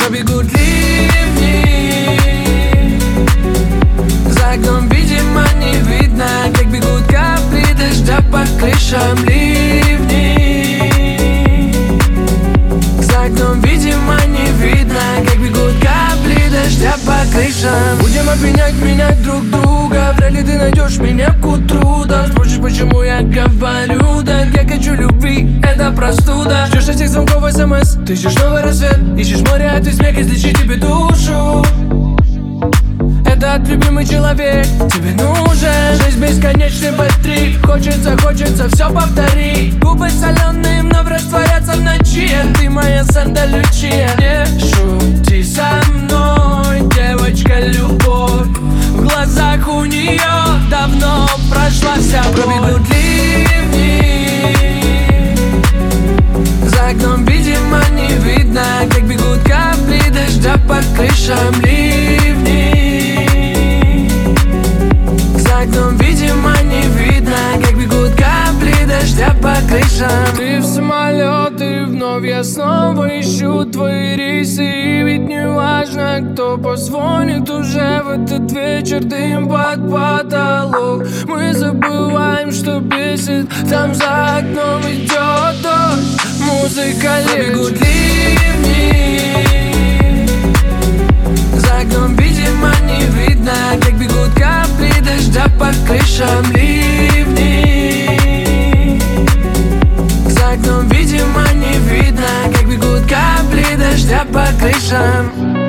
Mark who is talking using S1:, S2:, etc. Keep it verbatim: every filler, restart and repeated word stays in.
S1: Пробегут ливни, за окном, видимо, не видно, как бегут капли дождя по крышам. Ливни, за окном, видимо, не видно, как бегут капли дождя по крышам. Будем обвинять, менять друг друга. Вряд ли ты найдешь меня к утру. Да, спросишь, почему я говорю так. Я хочу любви, это простуда. Ждешь этих звонков смс, ты ищешь новый рассвет. Ищешь море, а ты смех излечит тебе душу. Этот любимый человек тебе нужен. Жизнь бесконечный быстрей. Хочется, хочется все повторить. Губы соленые вновь растворятся в ночи. Ты моя Санта-Лючия. Не шути со мной, девочка, любовь. В глазах у нее давно прошла вся боль. Пробегут ливни, за окном, видимо, не видно, как бегут капли дождя по крышам. Ливни, за окном, видимо, не видно, как бегут капли дождя по крышам. Ты в самолет, и вновь я снова ищу твои рейсы. И ведь не важно, кто позвонит уже в этот вечер. Дым под потолок, мы забываем, что бесит. Там за окном идет дождь, музыка лечит. Бегут ливни, за окном, видимо, не видно, как бегут капли дождя по крышам. Ливни, за окном, видимо, не видно, как бегут капли дождя по крышам.